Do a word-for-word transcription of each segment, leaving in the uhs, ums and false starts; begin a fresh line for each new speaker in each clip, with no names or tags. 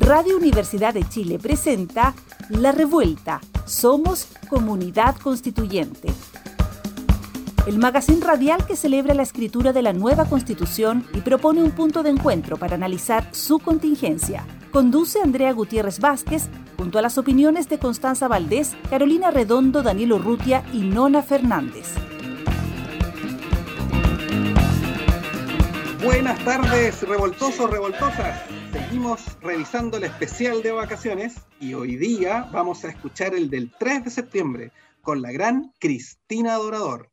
Radio Universidad de Chile presenta La Revuelta. Somos Comunidad Constituyente. El magazín radial que celebra la escritura de la nueva Constitución y propone un punto de encuentro para analizar su contingencia. Conduce Andrea Gutiérrez Vázquez, junto a las opiniones de Constanza Valdés, Carolina Redondo, Daniel Urrutia y Nona Fernández.
Buenas tardes, revoltosos, revoltosas. Seguimos revisando el especial de vacaciones y hoy día vamos a escuchar el del tres de septiembre con la gran Cristina Dorador.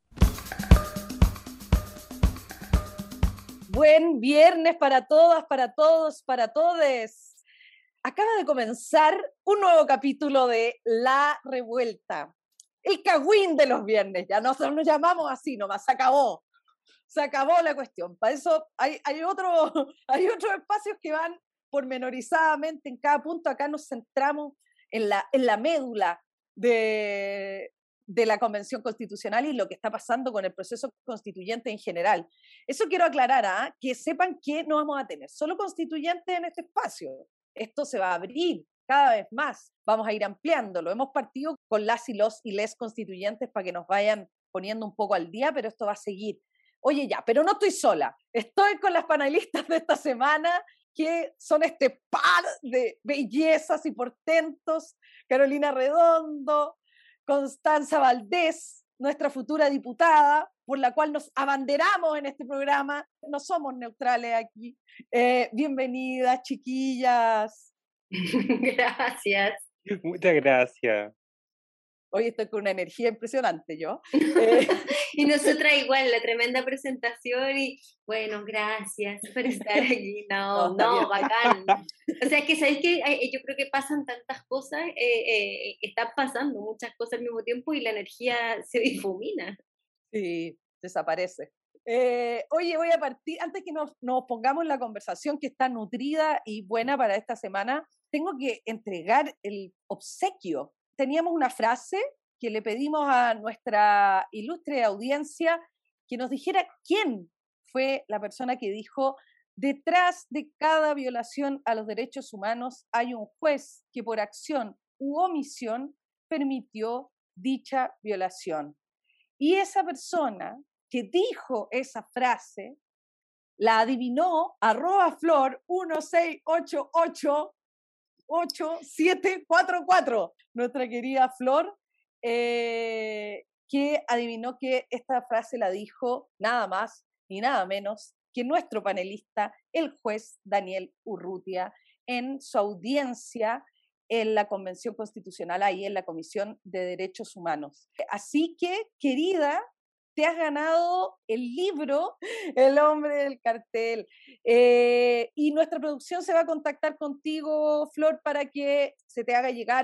Buen viernes para todas, para todos, para todes. Acaba de comenzar un nuevo capítulo de La Revuelta. El cagüín de los viernes, ya nosotros nos llamamos así nomás, se acabó. Se acabó la cuestión. Para eso hay, hay, otro, hay otros espacios que van pormenorizadamente en cada punto. Acá nos centramos en la, en la médula de, de la Convención Constitucional y lo que está pasando con el proceso constituyente en general. Eso quiero aclarar, ¿eh? Que sepan que no vamos a tener solo constituyentes en este espacio. Esto se va a abrir cada vez más. Vamos a ir ampliándolo. Hemos partido con las y los y les constituyentes para que nos vayan poniendo un poco al día, pero esto va a seguir. Oye, ya, pero no estoy sola. Estoy con las panelistas de esta semana, que son este par de bellezas y portentos. Carolina Redondo, Constanza Valdés, nuestra futura diputada, por la cual nos abanderamos en este programa. No somos neutrales aquí. Eh, bienvenidas, chiquillas.
Gracias.
Muchas gracias.
Hoy estoy con una energía impresionante, yo. Eh,
y nosotras igual, la tremenda presentación y, bueno, gracias por estar aquí. No, no, no bacán. O sea, es que, ¿sabéis qué? Yo creo que pasan tantas cosas, eh, eh, están pasando muchas cosas al mismo tiempo y la energía se difumina.
Sí, desaparece. Eh, oye, voy a partir, antes que nos, nos pongamos en la conversación que está nutrida y buena para esta semana, tengo que entregar el obsequio. Teníamos una frase que le pedimos a nuestra ilustre audiencia que nos dijera quién fue la persona que dijo: detrás de cada violación a los derechos humanos hay un juez que por acción u omisión permitió dicha violación. Y esa persona que dijo esa frase la adivinó arroba flor uno seis ocho ocho ocho siete cuatro cuatro, nuestra querida Flor, eh, que adivinó que esta frase la dijo nada más ni nada menos que nuestro panelista, el juez Daniel Urrutia, en su audiencia en la Convención Constitucional, ahí en la Comisión de Derechos Humanos. Así que, querida, te has ganado el libro El hombre del cartel. Eh, y nuestra producción se va a contactar contigo, Flor, para que se te haga llegar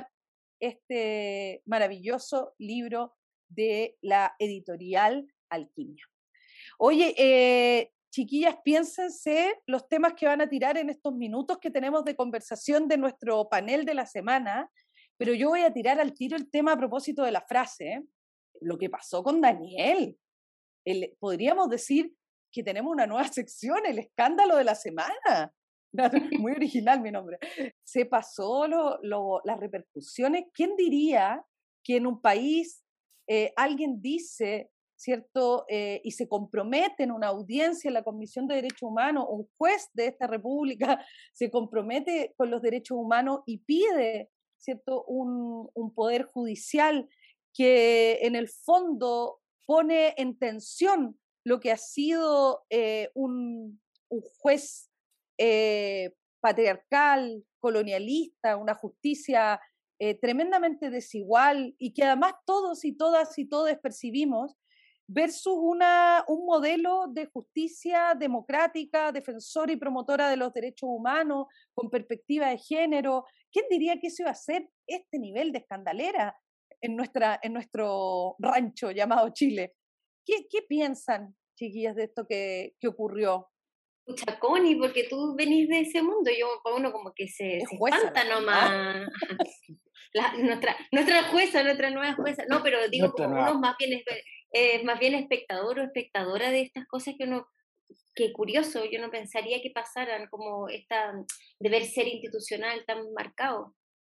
este maravilloso libro de la editorial Alquimia. Oye, eh, chiquillas, piénsense los temas que van a tirar en estos minutos que tenemos de conversación de nuestro panel de la semana, pero yo voy a tirar al tiro el tema a propósito de la frase, ¿eh? Lo que pasó con Daniel. El, podríamos decir que tenemos una nueva sección, el escándalo de la semana. Muy original mi nombre. Se pasó lo, lo, las repercusiones. ¿Quién diría que en un país eh, alguien dice, ¿cierto? Eh, y se compromete en una audiencia en la Comisión de Derechos Humanos, un juez de esta república se compromete con los derechos humanos y pide, ¿cierto? Un, un poder judicial que en el fondo pone en tensión lo que ha sido eh, un, un juez eh, patriarcal, colonialista, una justicia eh, tremendamente desigual y que además todos y todas y todos percibimos, versus una, un modelo de justicia democrática, defensora y promotora de los derechos humanos, con perspectiva de género. ¿Quién diría que eso iba a ser este nivel de escandalera en, nuestra, en nuestro rancho llamado Chile? ¿Qué, qué piensan, chiquillas, de esto que, que ocurrió?
Pucha, Connie, porque tú venís de ese mundo, yo para uno como que se, se espanta nomás. La, nuestra, nuestra jueza, nuestra nueva jueza, no, pero digo, nuestra como nueva. Uno más bien, es, eh, más bien espectador o espectadora de estas cosas que uno qué curioso, yo no pensaría que pasaran como esta deber ser institucional tan marcado.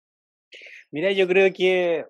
Mira, yo creo que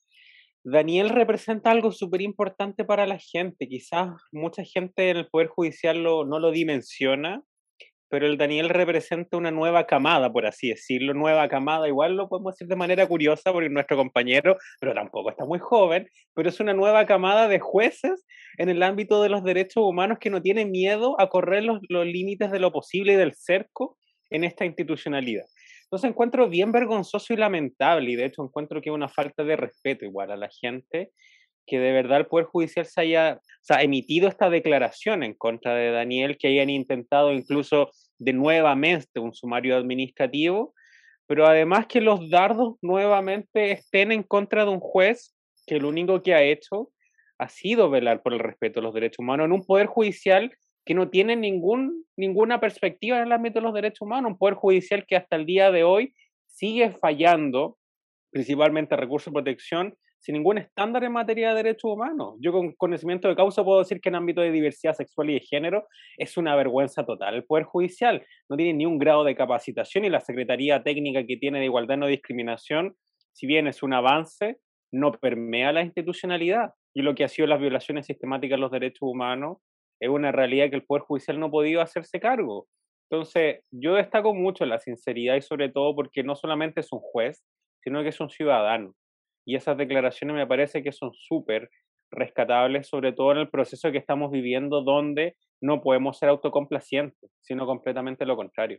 Daniel representa algo súper importante para la gente. Quizás mucha gente en el Poder Judicial lo, no lo dimensiona, pero el Daniel representa una nueva camada, por así decirlo, nueva camada, igual lo podemos decir de manera curiosa porque es nuestro compañero, pero tampoco está muy joven, pero es una nueva camada de jueces en el ámbito de los derechos humanos que no tiene miedo a correr los, los límites de lo posible y del cerco en esta institucionalidad. Entonces encuentro bien vergonzoso y lamentable, y de hecho encuentro que es una falta de respeto igual a la gente, que de verdad el Poder Judicial se haya, o sea, emitido esta declaración en contra de Daniel, que hayan intentado incluso de nuevamente un sumario administrativo, pero además que los dardos nuevamente estén en contra de un juez que lo único que ha hecho ha sido velar por el respeto a los derechos humanos en un Poder Judicial que no tiene ningún, ninguna perspectiva en el ámbito de los derechos humanos, un Poder Judicial que hasta el día de hoy sigue fallando, principalmente recursos de protección, sin ningún estándar en materia de derechos humanos. Yo con conocimiento de causa puedo decir que en ámbito de diversidad sexual y de género es una vergüenza total. El Poder Judicial no tiene ni un grado de capacitación y la Secretaría Técnica que tiene de Igualdad y No Discriminación, si bien es un avance, no permea la institucionalidad. Y lo que ha sido las violaciones sistemáticas de los derechos humanos es una realidad que el Poder Judicial no ha podido hacerse cargo. Entonces, yo destaco mucho la sinceridad y sobre todo porque no solamente es un juez, sino que es un ciudadano. Y esas declaraciones me parece que son súper rescatables, sobre todo en el proceso que estamos viviendo, donde no podemos ser autocomplacientes, sino completamente lo contrario.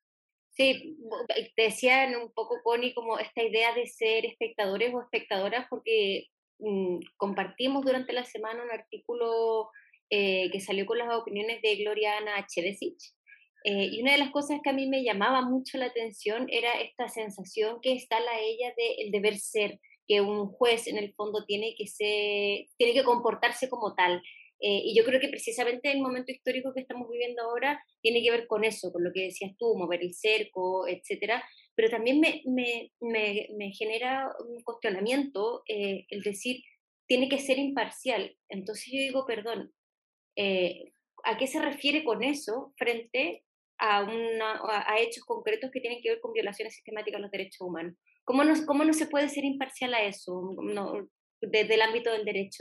Sí, te decían un poco, Connie, como esta idea de ser espectadores o espectadoras, porque mmm, compartimos durante la semana un artículo eh, que salió con las opiniones de Gloriana Chevesich. Eh, y una de las cosas que a mí me llamaba mucho la atención era esta sensación que instala ella del de deber ser, que un juez en el fondo tiene que, ser, tiene que comportarse como tal. Eh, y yo creo que precisamente el momento histórico que estamos viviendo ahora tiene que ver con eso, con lo que decías tú, mover el cerco, etcétera. Pero también me, me, me, me genera un cuestionamiento eh, el decir, tiene que ser imparcial. Entonces yo digo, perdón, eh, ¿a qué se refiere con eso frente a, una, a hechos concretos que tienen que ver con violaciones sistemáticas de los derechos humanos? ¿Cómo no, cómo no se puede ser imparcial a eso no, desde el ámbito del derecho?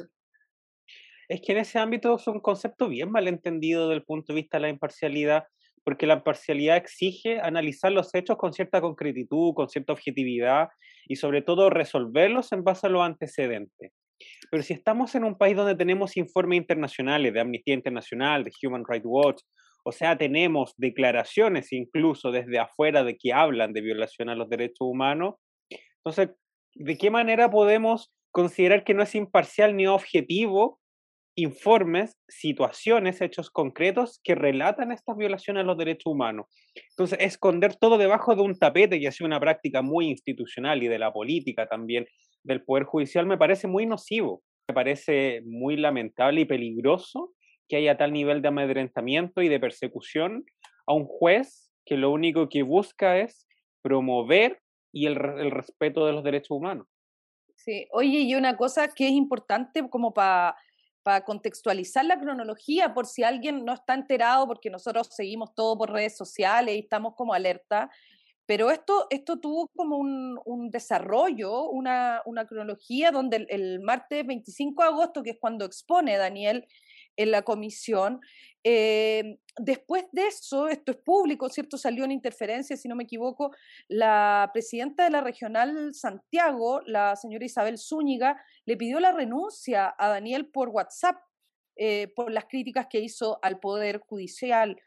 Es que en ese ámbito es un concepto bien malentendido desde el punto de vista de la imparcialidad, porque la imparcialidad exige analizar los hechos con cierta concretitud, con cierta objetividad y sobre todo resolverlos en base a los antecedentes. Pero si estamos en un país donde tenemos informes internacionales de Amnistía Internacional, de Human Rights Watch, o sea, tenemos declaraciones incluso desde afuera de que hablan de violación a los derechos humanos, entonces, ¿de qué manera podemos considerar que no es imparcial ni objetivo informes, situaciones, hechos concretos que relatan estas violaciones a los derechos humanos? Entonces, esconder todo debajo de un tapete, que ha sido una práctica muy institucional y de la política también del Poder Judicial, me parece muy nocivo, me parece muy lamentable y peligroso que haya tal nivel de amedrentamiento y de persecución a un juez que lo único que busca es promover y el, el respeto de los derechos humanos.
Sí, oye, y una cosa que es importante como para para contextualizar la cronología, por si alguien no está enterado, porque nosotros seguimos todo por redes sociales y estamos como alerta, pero esto, esto tuvo como un, un desarrollo, una, una cronología donde el, el martes veinticinco de agosto, que es cuando expone Daniel en la comisión, eh, después de eso, esto es público, ¿cierto? Salió en Interferencia, si no me equivoco, la presidenta de la Regional Santiago, la señora Isabel Zúñiga, le pidió la renuncia a Daniel por WhatsApp, eh, por las críticas que hizo al Poder Judicial.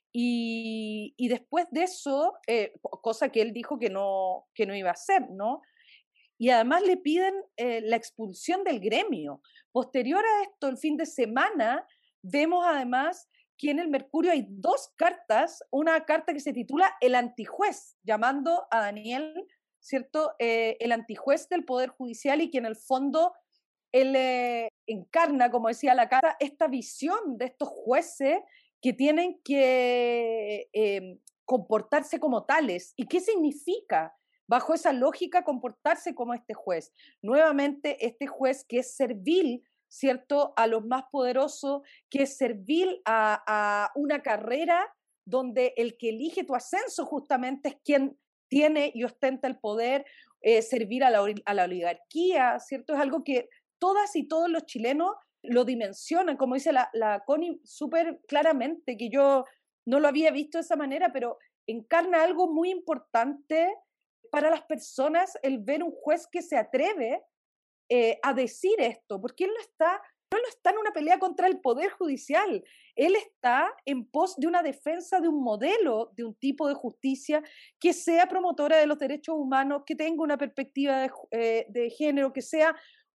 Y, y después de eso, eh, cosa que él dijo que no, que no iba a hacer, ¿no? Y además le piden eh, la expulsión del gremio. Posterior a esto, el fin de semana, vemos además que en el Mercurio hay dos cartas, una carta que se titula El antijuez, llamando a Daniel, ¿cierto?, eh, el antijuez del Poder Judicial, y que en el fondo él eh, encarna, como decía la carta, esta visión de estos jueces que tienen que eh, comportarse como tales. ¿Y qué significa, bajo esa lógica, comportarse como este juez? Nuevamente, este juez que es servil ¿cierto?, a los más poderosos, que es servir a, a una carrera donde el que elige tu ascenso justamente es quien tiene y ostenta el poder, eh, servir a la, a la oligarquía, ¿cierto? Es algo que todas y todos los chilenos lo dimensionan, como dice la, la Connie súper claramente, que yo no lo había visto de esa manera, pero encarna algo muy importante para las personas el ver un juez que se atreve eh, a decir esto, porque él no está, no está en una pelea contra el Poder Judicial, él está en pos de una defensa de un modelo, de un tipo de justicia que sea promotora de los derechos humanos, que tenga una perspectiva de, eh, de género, que sea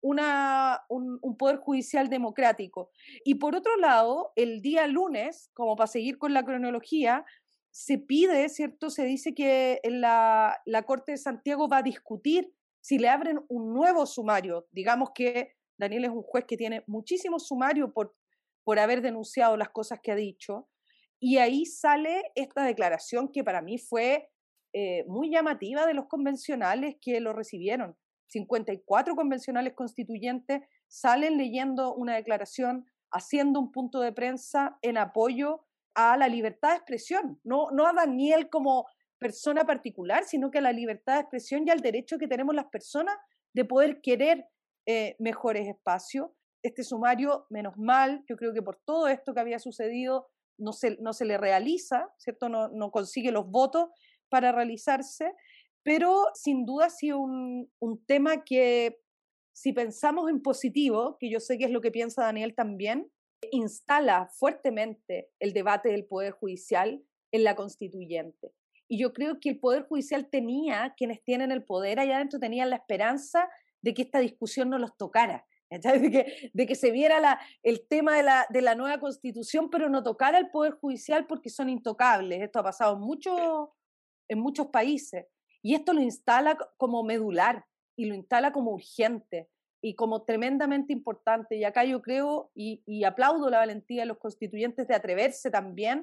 una, un, un Poder Judicial democrático. Y por otro lado, el día lunes, como para seguir con la cronología, se pide, ¿cierto? Se dice que la, la Corte de Santiago va a discutir si le abren un nuevo sumario. Digamos que Daniel es un juez que tiene muchísimos sumarios por, por haber denunciado las cosas que ha dicho, y ahí sale esta declaración que para mí fue eh, muy llamativa de los convencionales que lo recibieron. cincuenta y cuatro convencionales constituyentes salen leyendo una declaración, haciendo un punto de prensa en apoyo a la libertad de expresión, no, no a Daniel como persona particular, sino que a la libertad de expresión y al derecho que tenemos las personas de poder querer eh, mejores espacios. Este sumario, menos mal, yo creo que por todo esto que había sucedido, no se, no se le realiza, ¿cierto? No, no consigue los votos para realizarse, pero sin duda ha sido un, un tema que, si pensamos en positivo, que yo sé que es lo que piensa Daniel también, instala fuertemente el debate del Poder Judicial en la constituyente. Y yo creo que el Poder Judicial tenía, quienes tienen el poder allá adentro, tenían la esperanza de que esta discusión no los tocara, de que, de que se viera la, el tema de la, de la nueva Constitución, pero no tocara el Poder Judicial porque son intocables. Esto ha pasado en, mucho, en muchos países. Y esto lo instala como medular y lo instala como urgente y como tremendamente importante. Y acá yo creo y, y aplaudo la valentía de los constituyentes de atreverse también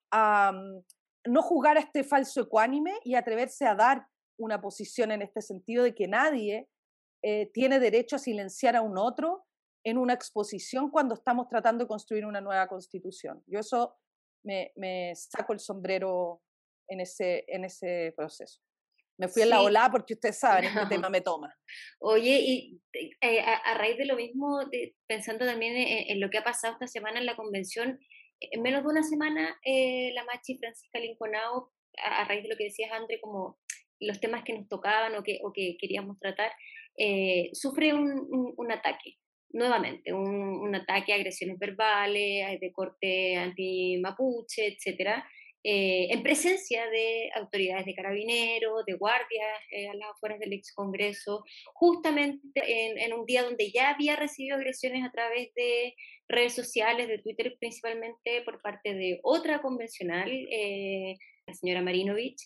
a um, no jugar a este falso ecuánime y atreverse a dar una posición en este sentido de que nadie eh, tiene derecho a silenciar a un otro en una exposición cuando estamos tratando de construir una nueva constitución. Yo eso me, me saco el sombrero en ese, en ese proceso. Me fui sí. en la ola porque ustedes saben, este no. tema me toma.
Oye, y eh, a, a raíz de lo mismo, de, pensando también en, en lo que ha pasado esta semana en la convención, en menos de una semana, eh, la Machi Francisca Linconao, a, a raíz de lo que decías, André, como los temas que nos tocaban o que, o que queríamos tratar, eh, sufre un, un, un ataque, nuevamente, un, un ataque a agresiones verbales, de corte anti-mapuche, etcétera, eh, en presencia de autoridades de carabineros, de guardias eh, a las afueras del ex Congreso, justamente en, en un día donde ya había recibido agresiones a través de redes sociales, de Twitter principalmente, por parte de otra convencional, eh, la señora Marinovich,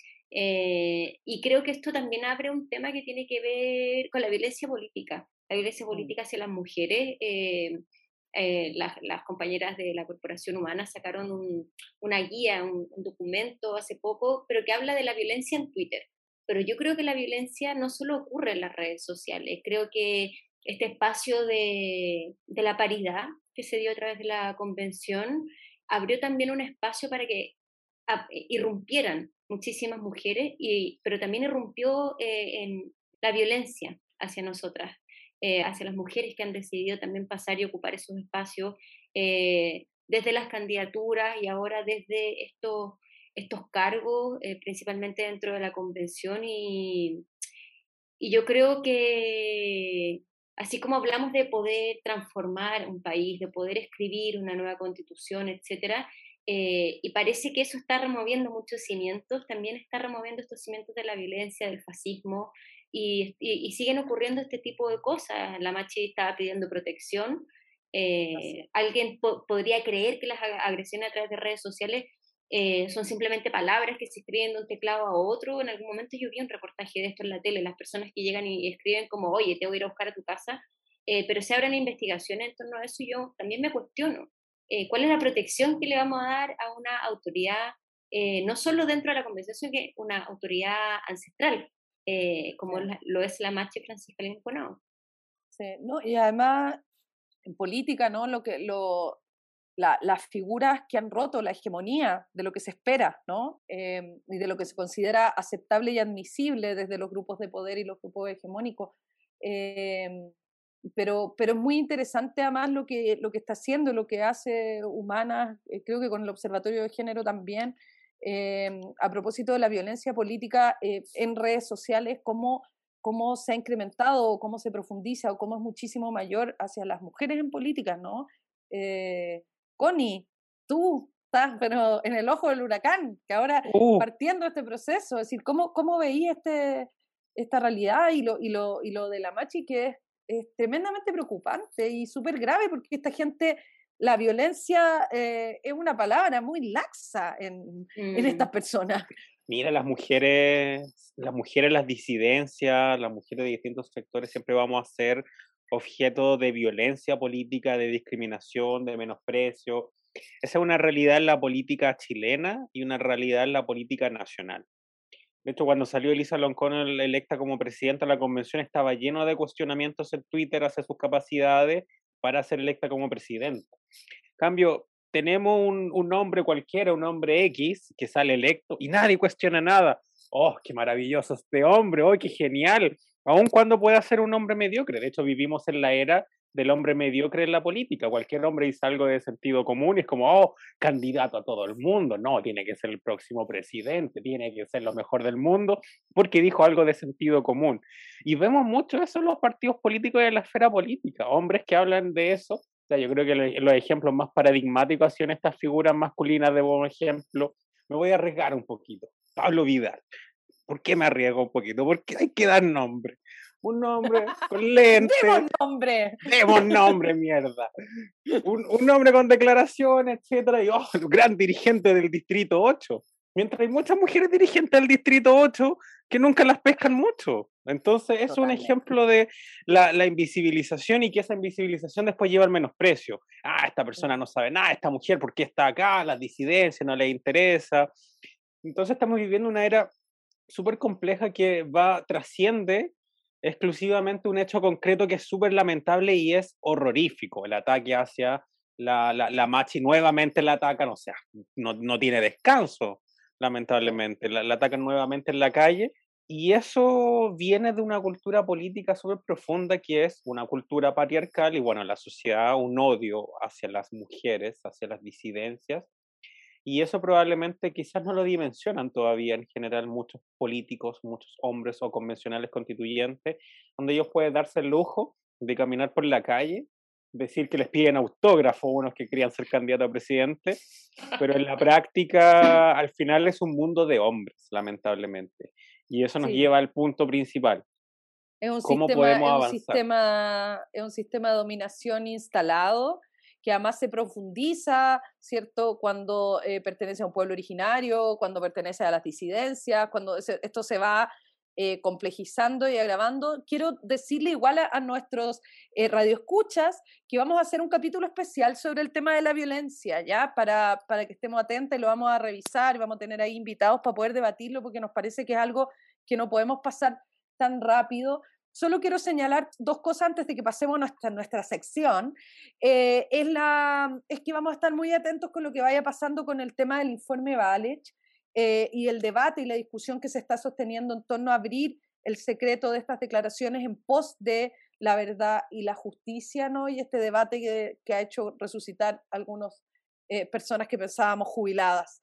eh, y creo que esto también abre un tema que tiene que ver con la violencia política, la violencia política hacia las mujeres. eh, Eh, las, las compañeras de la Corporación Humana sacaron un, una guía, un, un documento hace poco, pero que habla de la violencia en Twitter. Pero yo creo que la violencia no solo ocurre en las redes sociales, creo que este espacio de, de la paridad que se dio a través de la convención abrió también un espacio para que a, irrumpieran muchísimas mujeres, y, pero también irrumpió eh, en la violencia hacia nosotras. Eh, hacia las mujeres que han decidido también pasar y ocupar esos espacios, eh, desde las candidaturas y ahora desde estos, estos cargos, eh, principalmente dentro de la convención. Y, y yo creo que así como hablamos de poder transformar un país, de poder escribir una nueva constitución, etcétera, eh, y parece que eso está removiendo muchos cimientos, también está removiendo estos cimientos de la violencia, del fascismo, y, y, y siguen ocurriendo este tipo de cosas. La Machi estaba pidiendo protección, eh, alguien po podría creer que las agresiones a través de redes sociales eh, son simplemente palabras que se escriben de un teclado a otro. En algún momento yo vi un reportaje de esto en la tele, las personas que llegan y escriben como, oye, te voy a ir a buscar a tu casa, eh, pero se abren investigaciones en torno a eso, y yo también me cuestiono, eh, ¿cuál es la protección que le vamos a dar a una autoridad, eh, no solo dentro de la convención, sino que una autoridad ancestral, eh, como sí. la, lo es la Machi Francisca Linconao?
Sí, no, y además en política, ¿no? Lo que, lo, la, las figuras que han roto la hegemonía de lo que se espera, ¿no? Eh, y de lo que se considera aceptable y admisible desde los grupos de poder y los grupos hegemónicos. Eh, pero, pero es muy interesante además lo que, lo que está haciendo, lo que hace Humanas, eh, creo que con el Observatorio de Género también, eh, a propósito de la violencia política eh, en redes sociales, cómo, cómo se ha incrementado, cómo se profundiza, o cómo es muchísimo mayor hacia las mujeres en política, ¿no? Eh, Connie, tú estás pero en el ojo del huracán, que ahora
Uh,
partiendo este proceso, es decir, ¿cómo, cómo veías este, esta realidad y lo, y, lo, y lo de la Machi, que es, es tremendamente preocupante y súper grave, porque esta gente, la violencia eh, es una palabra muy laxa en, en estas
Mm.
personas.
Mira, las mujeres, las mujeres, las disidencias, las mujeres de distintos sectores siempre vamos a ser objeto de violencia política, de discriminación, de menosprecio. Esa es una realidad en la política chilena y una realidad en la política nacional. De hecho, cuando salió Elisa Loncón electa como presidenta de la convención, estaba lleno de cuestionamientos en Twitter hacia sus capacidades para ser electa como presidenta. En cambio, tenemos un, un hombre cualquiera, un hombre X, que sale electo y nadie cuestiona nada. ¡Oh, qué maravilloso este hombre! ¡Oh, qué genial! Aun cuando pueda ser un hombre mediocre. De hecho, vivimos en la era del hombre mediocre en la política. Cualquier hombre dice algo de sentido común y es como, oh, candidato a todo el mundo. No, tiene que ser el próximo presidente, tiene que ser lo mejor del mundo, porque dijo algo de sentido común. Y vemos mucho eso en los partidos políticos y en la esfera política. Hombres que hablan de eso. O sea, yo creo que los ejemplos más paradigmáticos han sido estas figuras masculinas, de buen ejemplo. Me voy a arriesgar un poquito. Pablo Vidal. ¿Por qué me arriesgo un poquito? Porque hay que dar nombre. Un nombre con lente.
¡Demos nombre!
Demos nombre, mierda. Un, un hombre con declaraciones, etcétera. Y, oh, gran dirigente del Distrito ocho. Mientras hay muchas mujeres dirigentes del Distrito ocho que nunca las pescan mucho. Entonces, es
Totalmente.
un ejemplo de la, la invisibilización y que esa invisibilización después lleva al menosprecio. Ah, esta persona no sabe nada, esta mujer, ¿por qué está acá? Las disidencias no le interesa. Entonces, estamos viviendo una era súper compleja que va, trasciende exclusivamente un hecho concreto que es súper lamentable y es horrorífico. El ataque hacia la, la, la Machi, nuevamente la atacan, o sea, no, no tiene descanso, lamentablemente. La, la atacan nuevamente en la calle y eso viene de una cultura política súper profunda que es una cultura patriarcal y bueno, la sociedad un odio hacia las mujeres, hacia las disidencias. Y eso probablemente quizás no lo dimensionan todavía en general muchos políticos, muchos hombres o convencionales constituyentes, donde ellos pueden darse el lujo de caminar por la calle, decir que les piden autógrafo unos que querían ser candidatos a presidente, pero en la práctica al final es un mundo de hombres, lamentablemente. Y eso nos
Sí.
lleva al punto principal.
Es un,
¿Cómo
sistema,
podemos
es, un
avanzar?
sistema, es un sistema de dominación instalado que además se profundiza, ¿cierto? Cuando eh, pertenece a un pueblo originario, cuando pertenece a las disidencias, cuando se, esto se va eh, complejizando y agravando. Quiero decirle igual a, a nuestros eh, radioescuchas que vamos a hacer un capítulo especial sobre el tema de la violencia, ¿ya? Para, para que estemos atentos y lo vamos a revisar y vamos a tener ahí invitados para poder debatirlo porque nos parece que es algo que no podemos pasar tan rápido. Solo quiero señalar dos cosas antes de que pasemos a nuestra, nuestra sección. Eh, es, la, es que vamos a estar muy atentos con lo que vaya pasando con el tema del informe Walech eh, y el debate y la discusión que se está sosteniendo en torno a abrir el secreto de estas declaraciones en pos de la verdad y la justicia, ¿no? Y este debate que, que ha hecho resucitar algunas eh, personas que pensábamos jubiladas.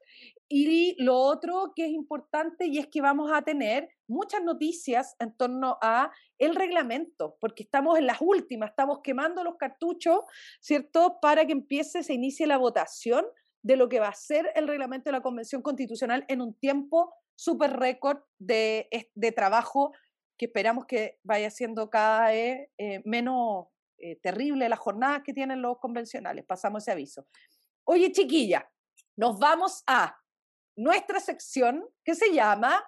Y lo otro que es importante y es que vamos a tener muchas noticias en torno a el reglamento, porque estamos en las últimas, estamos quemando los cartuchos, ¿cierto? Para que empiece, se inicie la votación de lo que va a ser el reglamento de la Convención Constitucional en un tiempo súper récord de, de trabajo que esperamos que vaya siendo cada vez eh, menos eh, terrible las jornadas que tienen los convencionales. Pasamos ese aviso. Oye, chiquilla, nos vamos a nuestra sección que se llama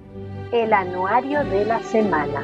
El anuario de la semana.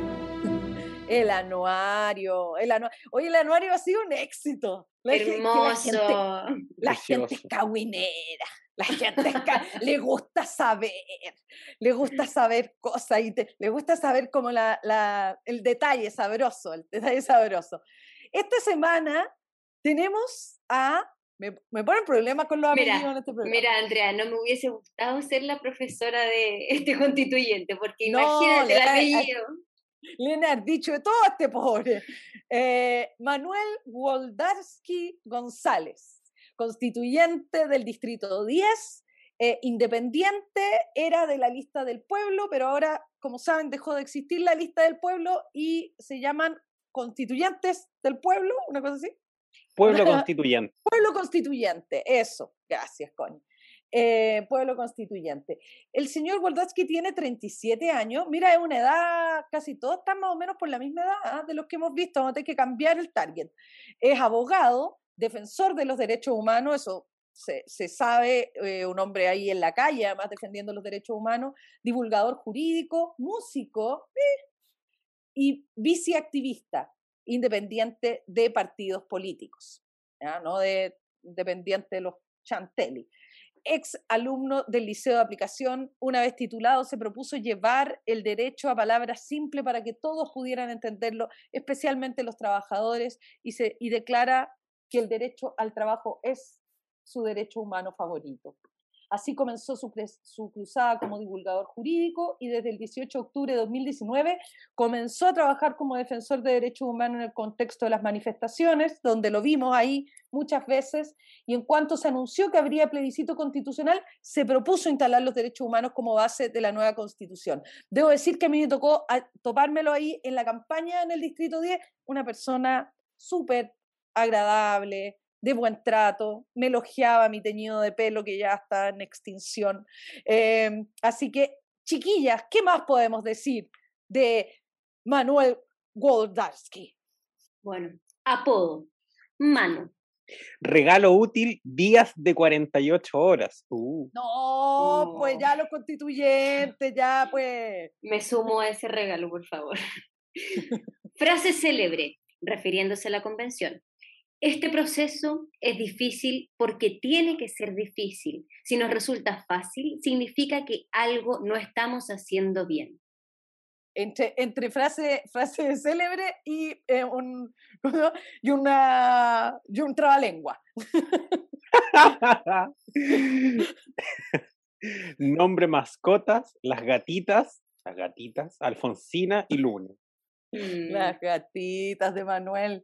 El anuario, el anuario. Oye, el anuario ha sido un éxito. La
Hermoso.
Gente, la gente, la gente es cahuinera. La gente es ca... le gusta saber, le gusta saber cosas y te... le gusta saber como la, la, el detalle sabroso, el detalle sabroso. esta semana tenemos a... Me, me ponen problemas con los
Mira,
apellidos en este programa.
Mira, Andrea, no me hubiese gustado ser la profesora de este constituyente, porque
No,
imagínate
le-
el apellido.
Le han dicho de todo a este pobre. Eh, Manuel Woldarsky González, constituyente del Distrito diez, eh, independiente, era de la lista del pueblo, pero ahora, como saben, dejó de existir la lista del pueblo y se llaman constituyentes del pueblo, una cosa así.
Pueblo constituyente.
Pueblo constituyente, eso, gracias, Connie. Eh, pueblo constituyente. El señor Woldarsky tiene treinta y siete años, mira, es una edad, casi todos están más o menos por la misma edad, ¿eh? De los que hemos visto, vamos a tener que cambiar el target. Es abogado, defensor de los derechos humanos, eso se, se sabe, eh, un hombre ahí en la calle, además defendiendo los derechos humanos, divulgador jurídico, músico eh, y viceactivista, independiente de partidos políticos, ¿ya? No de independiente de los chantelli. Ex alumno del Liceo de Aplicación, una vez titulado, se propuso llevar el derecho a palabras simples para que todos pudieran entenderlo, especialmente los trabajadores, y, se, y declara que el derecho al trabajo es su derecho humano favorito. Así comenzó su, su cruzada como divulgador jurídico y desde el dieciocho de octubre de dos mil diecinueve comenzó a trabajar como defensor de derechos humanos en el contexto de las manifestaciones, donde lo vimos ahí muchas veces, y en cuanto se anunció que habría plebiscito constitucional, se propuso instalar los derechos humanos como base de la nueva Constitución. Debo decir que a mí me tocó topármelo ahí en la campaña en el Distrito diez, una persona súper agradable, de buen trato, me elogiaba mi teñido de pelo que ya está en extinción. Eh, así que, chiquillas, ¿qué más podemos decir de Manuel Woldarsky?
Bueno, apodo, Mano.
Regalo útil, días de cuarenta y ocho horas. Uh.
No,
Oh.
pues ya los constituyentes, ya pues...
Me sumo a ese regalo, por favor. Frase célebre, refiriéndose a la convención. Este proceso es difícil porque tiene que ser difícil. Si nos resulta fácil, significa que algo no estamos haciendo bien.
Entre, entre frase, frase célebre y, eh, un, y, una, y un trabalengua.
Nombre mascotas, las gatitas, las gatitas, Alfonsina y Luna.
Mm.
Las gatitas de Manuel.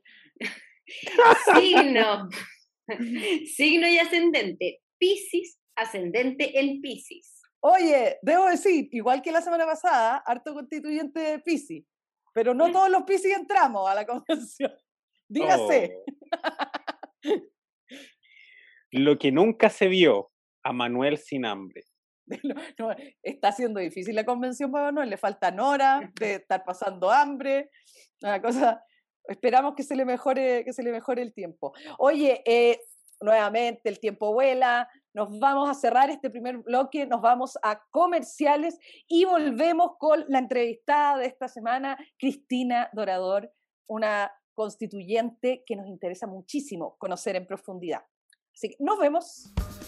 Signo. Signo y ascendente. Piscis, ascendente en Piscis.
Oye, debo decir, igual que la semana pasada, harto constituyente de Piscis, pero no todos los Piscis entramos a la convención. Dígase.
Oh. Lo que nunca se vio, a Manuel sin hambre.
No, no, está siendo difícil la convención para Manuel, le faltan horas de estar pasando hambre, una cosa... Esperamos que se le mejore, que se le mejore el tiempo. Oye, eh, nuevamente el tiempo vuela, nos vamos a cerrar este primer bloque, nos vamos a comerciales y volvemos con la entrevistada de esta semana, Cristina Dorador, una constituyente que nos interesa muchísimo conocer en profundidad. Así que nos vemos.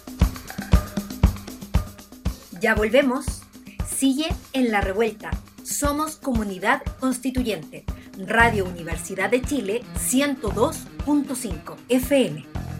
Ya volvemos. Sigue en La Revuelta. Somos Comunidad Constituyente. Radio Universidad de Chile ciento dos punto cinco F M.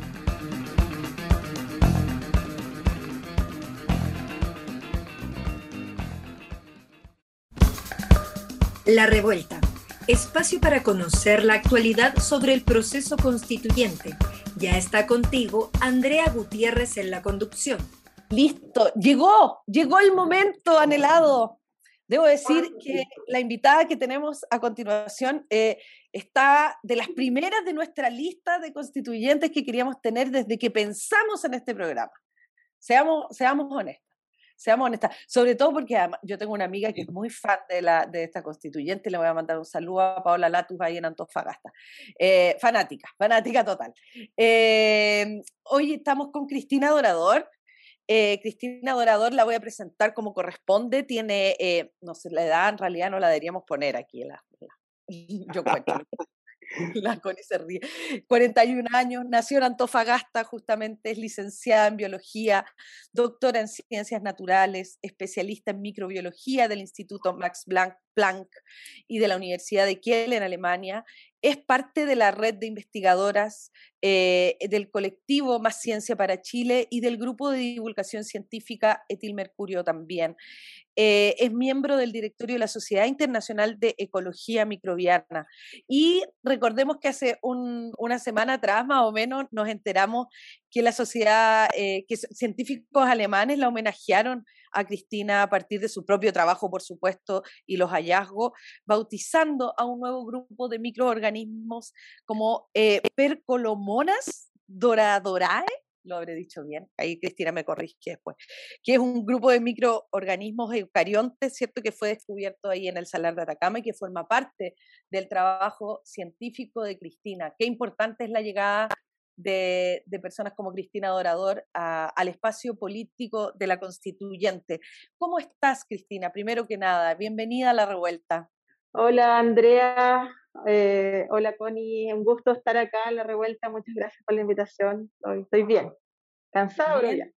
La Revuelta. Espacio para conocer la actualidad sobre el proceso constituyente. Ya está contigo Andrea Gutiérrez en la conducción.
Listo, llegó, llegó el momento anhelado. Debo decir que la invitada que tenemos a continuación eh, está de las primeras de nuestra lista de constituyentes que queríamos tener desde que pensamos en este programa. Seamos, seamos honestas, seamos honestas. Sobre todo porque además, yo tengo una amiga que es muy fan de, la, de esta constituyente, le voy a mandar un saludo a Paola Latus ahí en Antofagasta. Eh, fanática, fanática total. Eh, hoy estamos con Cristina Dorador. Eh, Cristina Dorador la voy a presentar como corresponde, tiene, eh, no sé, la edad en realidad no la deberíamos poner aquí, la, la, yo cuento, la Connie se ríe, cuarenta y un años, nació en Antofagasta justamente, es licenciada en biología, doctora en ciencias naturales, especialista en microbiología del Instituto Max Planck y de la Universidad de Kiel en Alemania, es parte de la red de investigadoras eh, del colectivo Más Ciencia para Chile y del grupo de divulgación científica Etilmercurio también. Eh, es miembro del directorio de la Sociedad Internacional de Ecología Microbiana. Y recordemos que hace un, una semana atrás, más o menos, nos enteramos que la sociedad, eh, que científicos alemanes la homenajearon a Cristina a partir de su propio trabajo, por supuesto, y los hallazgos, bautizando a un nuevo grupo de microorganismos como eh, Percolomonas doradorae, lo habré dicho bien, ahí Cristina me corrige después, que es un grupo de microorganismos eucariontes, ¿cierto?, que fue descubierto ahí en el Salar de Atacama y que forma parte del trabajo científico de Cristina. Qué importante es la llegada de, de personas como Cristina Dorador a, al espacio político de la Constituyente. ¿Cómo estás, Cristina? Primero que nada, bienvenida a La Revuelta.
Hola, Andrea. Eh, hola, Connie. Un gusto estar acá en La Revuelta. Muchas gracias por la invitación. Estoy, estoy bien. Cansado, pero ya.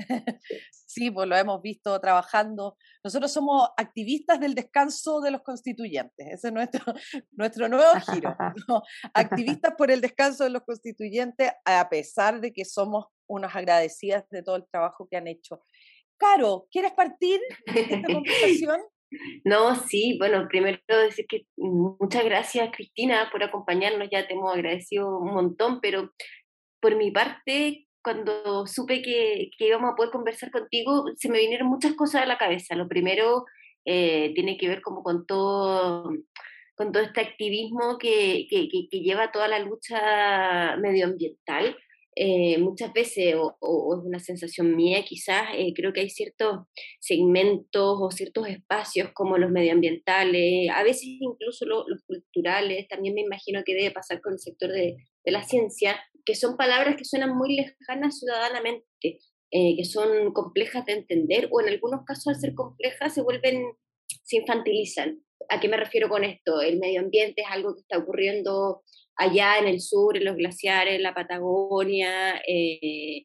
Sí, pues lo hemos visto trabajando. Nosotros somos activistas del descanso de los constituyentes. Ese es nuestro, nuestro nuevo giro, ¿no? Activistas por el descanso de los constituyentes, a pesar de que somos unas agradecidas de todo el trabajo que han hecho. Caro, ¿quieres partir esta conversación?
No, sí, bueno, primero decir que muchas gracias, Cristina, por acompañarnos, ya te hemos agradecido un montón, pero por mi parte, cuando supe que, que íbamos a poder conversar contigo, se me vinieron muchas cosas a la cabeza. Lo primero eh, tiene que ver como con todo, con todo este activismo que, que, que, que lleva toda la lucha medioambiental. Eh, muchas veces, o, o, o es una sensación mía quizás, eh, creo que hay ciertos segmentos o ciertos espacios como los medioambientales, a veces incluso lo, los culturales, también me imagino que debe pasar con el sector de, de la ciencia, que son palabras que suenan muy lejanas ciudadanamente, eh, que son complejas de entender, o en algunos casos al ser complejas se vuelven, se infantilizan. ¿A qué me refiero con esto? El medio ambiente es algo que está ocurriendo allá en el sur, en los glaciares, en la Patagonia, eh,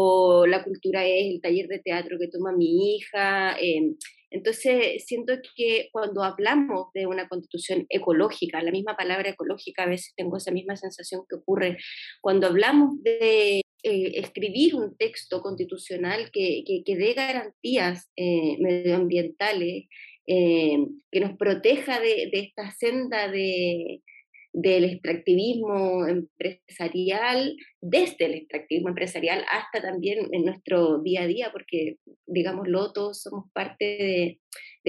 o la cultura es el taller de teatro que toma mi hija. Eh, entonces, siento que cuando hablamos de una constitución ecológica, la misma palabra ecológica, a veces tengo esa misma sensación que ocurre cuando hablamos de eh, escribir un texto constitucional que, que, que dé garantías eh, medioambientales, eh, que nos proteja de, de esta senda de del extractivismo empresarial, desde el extractivismo empresarial hasta también en nuestro día a día, porque, digámoslo, todos somos parte de,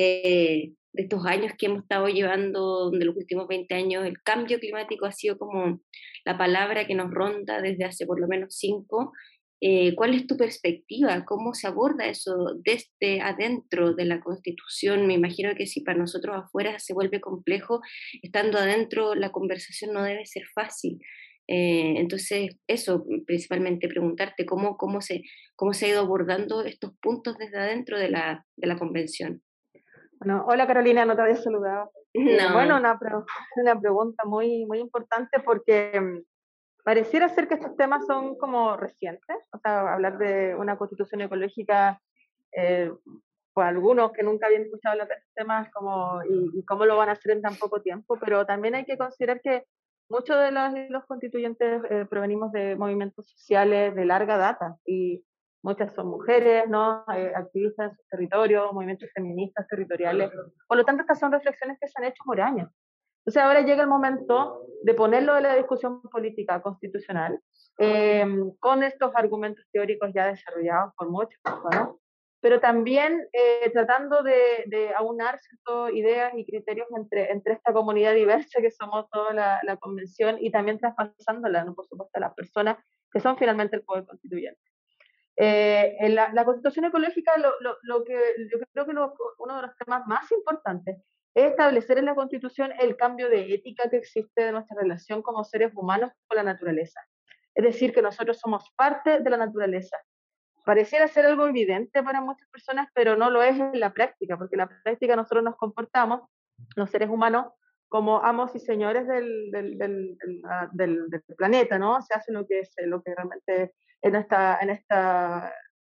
de, de estos años que hemos estado llevando, de los últimos veinte años, el cambio climático ha sido como la palabra que nos ronda desde hace por lo menos cinco. Eh, ¿Cuál es tu perspectiva? ¿Cómo se aborda eso desde adentro de la Constitución? Me imagino que si para nosotros afuera se vuelve complejo, estando adentro la conversación no debe ser fácil. Eh, entonces, eso, principalmente preguntarte cómo, cómo, se, cómo se ha ido abordando estos puntos desde adentro de la, de la Convención.
Bueno, hola Carolina, no te había saludado.
No.
Eh, bueno, una, pre una pregunta muy, muy importante porque pareciera ser que estos temas son como recientes, o sea, hablar de una constitución ecológica, eh, pues algunos que nunca habían escuchado hablar de estos temas como, y, y cómo lo van a hacer en tan poco tiempo, pero también hay que considerar que muchos de los, los constituyentes eh, provenimos de movimientos sociales de larga data, y muchas son mujeres, ¿no? Eh, activistas en sus territorios, movimientos feministas territoriales, por lo tanto estas son reflexiones que se han hecho por años. Entonces ahora llega el momento de ponerlo en la discusión política constitucional, eh, con estos argumentos teóricos ya desarrollados por muchos, ¿no? Pero también eh, tratando de, de aunar ciertas ideas y criterios entre, entre esta comunidad diversa que somos toda la, la convención, y también traspasándola, ¿no? Por supuesto, a las personas que son finalmente el poder constituyente. Eh, en la, la constitución ecológica, lo, lo, lo que yo creo que lo, uno de los temas más importantes es establecer en la Constitución el cambio de ética que existe de nuestra relación como seres humanos con la naturaleza. Es decir, que nosotros somos parte de la naturaleza. Pareciera ser algo evidente para muchas personas, pero no lo es en la práctica, porque en la práctica nosotros nos comportamos, los seres humanos, como amos y señores del, del, del, del, del planeta, ¿no? Se hace lo que, es, lo que realmente en esta... En esta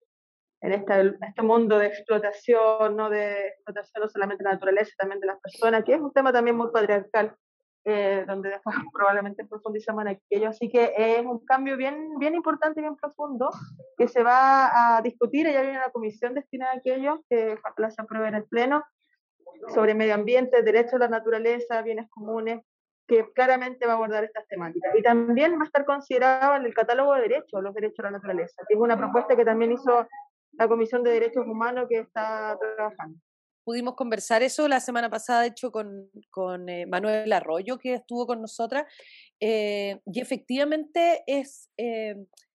en este, este mundo de explotación, no de explotación no solamente de la naturaleza, también de las personas, que es un tema también muy patriarcal, eh, donde después probablemente profundizamos en aquello. Así que es un cambio bien, bien importante y bien profundo que se va a discutir. Ya hay una comisión destinada a aquello que ojalá se apruebe en el Pleno, sobre medio ambiente, derechos a la naturaleza, bienes comunes, que claramente va a abordar estas temáticas. Y también va a estar considerado en el catálogo de derechos, los derechos a la naturaleza, que es una propuesta que también hizo la Comisión de Derechos Humanos que está trabajando.
Pudimos conversar eso la semana pasada, de hecho, con, con eh, Manuel Arroyo, que estuvo con nosotras, eh, y efectivamente es eh,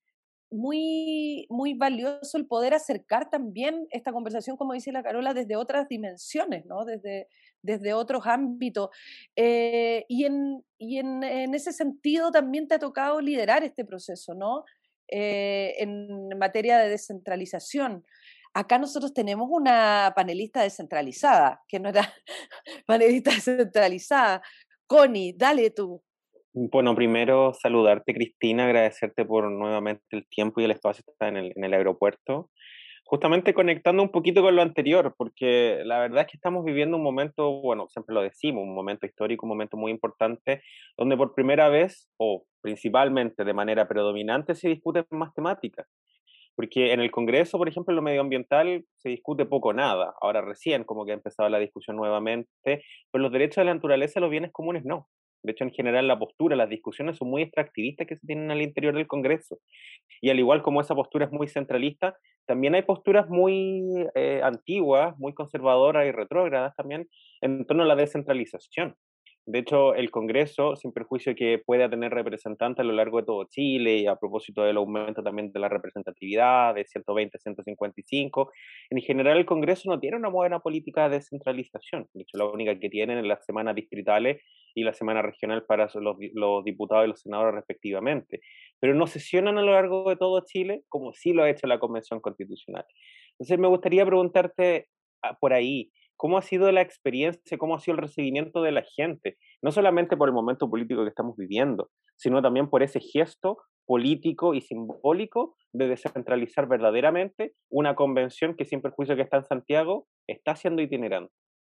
muy, muy valioso el poder acercar también esta conversación, como dice la Carola, desde otras dimensiones, ¿no? Desde, desde otros ámbitos. Eh, y en, y en, en ese sentido también te ha tocado liderar este proceso, ¿no? Eh, en materia de descentralización. Acá nosotros tenemos una panelista descentralizada, que no era panelista descentralizada. Connie, dale tú.
Bueno, primero saludarte, Cristina, agradecerte por nuevamente el tiempo y el espacio que está en el, en el aeropuerto. Justamente conectando un poquito con lo anterior, porque la verdad es que estamos viviendo un momento, bueno, siempre lo decimos, un momento histórico, un momento muy importante, donde por primera vez, o principalmente de manera predominante, se discuten más temáticas. Porque en el Congreso, por ejemplo, en lo medioambiental se discute poco o nada. Ahora recién como que ha empezado la discusión nuevamente, pero los derechos de la naturaleza y los bienes comunes no. De hecho, en general, la postura, las discusiones son muy extractivistas que se tienen al interior del Congreso. Y al igual como esa postura es muy centralista, también hay posturas muy eh, antiguas, muy conservadoras y retrógradas también en torno a la descentralización. De hecho, el Congreso, sin perjuicio que pueda tener representantes a lo largo de todo Chile, y a propósito del aumento también de la representatividad de ciento veinte a ciento cincuenta y cinco, en general el Congreso no tiene una buena política de descentralización. De hecho, la única que tienen es las semanas distritales y la semana regional para los, los diputados y los senadores respectivamente. Pero no sesionan a lo largo de todo Chile, como sí lo ha hecho la Convención Constitucional. Entonces, me gustaría preguntarte por ahí, ¿cómo ha sido la experiencia, cómo ha sido el recibimiento de la gente? No solamente por el momento político que estamos viviendo, sino también por ese gesto político y simbólico de descentralizar verdaderamente una convención que, sin perjuicio que está en Santiago, está siendo itinerante.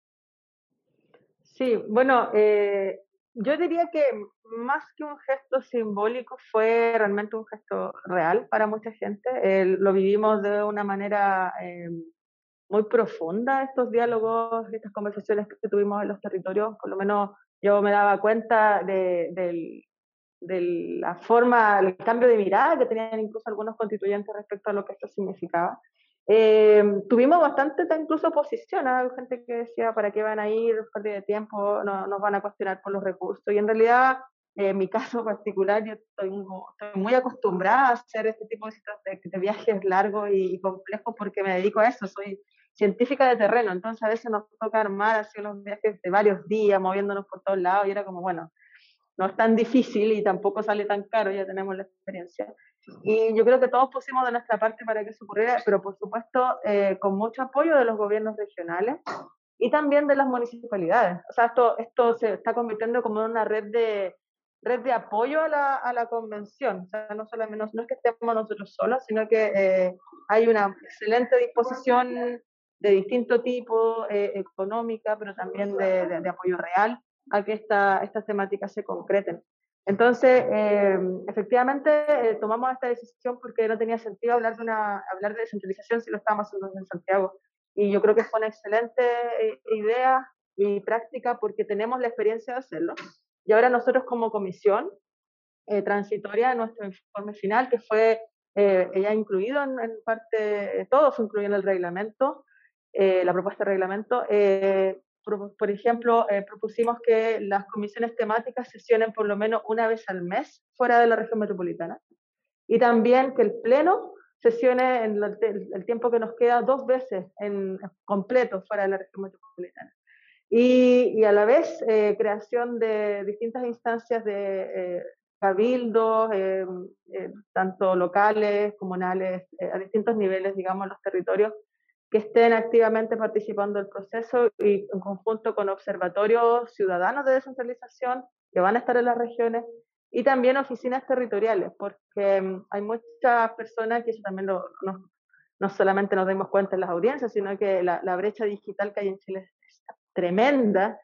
Sí, bueno, eh, yo diría que más que un gesto simbólico fue realmente un gesto real para mucha gente. Eh, lo vivimos de una manera eh, muy profunda, estos diálogos, estas conversaciones que tuvimos en los territorios. Por lo menos yo me daba cuenta de, de, de la forma, el cambio de mirada que tenían incluso algunos constituyentes respecto a lo que esto significaba. Eh, tuvimos bastante incluso oposición, hay gente que decía para qué van a ir, pérdida de tiempo, no, nos van a cuestionar por los recursos, y en realidad eh, en mi caso particular yo estoy, estoy muy acostumbrada a hacer este tipo de, de viajes largos y, y complejos porque me dedico a eso, soy científica de terreno, entonces a veces nos toca armar así unos viajes de varios días moviéndonos por todos lados y era como bueno, no es tan difícil y tampoco sale tan caro, ya tenemos la experiencia. Y yo creo que todos pusimos de nuestra parte para que eso ocurriera, pero por supuesto eh, con mucho apoyo de los gobiernos regionales y también de las municipalidades. O sea, esto, esto se está convirtiendo como en una red de, red de apoyo a la, a la convención. O sea, no, solamente, no, no es que estemos nosotros solos, sino que eh, hay una excelente disposición de distinto tipo, eh, económica, pero también de, de, de apoyo real a que esta, estas temáticas se concreten. Entonces, eh, efectivamente, eh, tomamos esta decisión porque no tenía sentido hablar de, una, hablar de descentralización si lo estábamos haciendo en Santiago. Y yo creo que fue una excelente eh, idea y práctica porque tenemos la experiencia de hacerlo. Y ahora nosotros como comisión eh, transitoria, nuestro informe final, que fue eh, ya incluido en, en parte, todo fue incluido en el reglamento, eh, la propuesta de reglamento, eh, por ejemplo, eh, propusimos que las comisiones temáticas sesionen por lo menos una vez al mes fuera de la región metropolitana y también que el pleno sesione en el, el tiempo que nos queda dos veces en completo fuera de la región metropolitana. Y, y a la vez eh, creación de distintas instancias de eh, cabildos, eh, eh, tanto locales, comunales, eh, a distintos niveles, digamos, en los territorios, que estén activamente participando del proceso y en conjunto con observatorios ciudadanos de descentralización que van a estar en las regiones y también oficinas territoriales, porque um, hay muchas personas que eso también lo, no, no solamente nos damos cuenta en las audiencias, sino que la, la brecha digital que hay en Chile es tremenda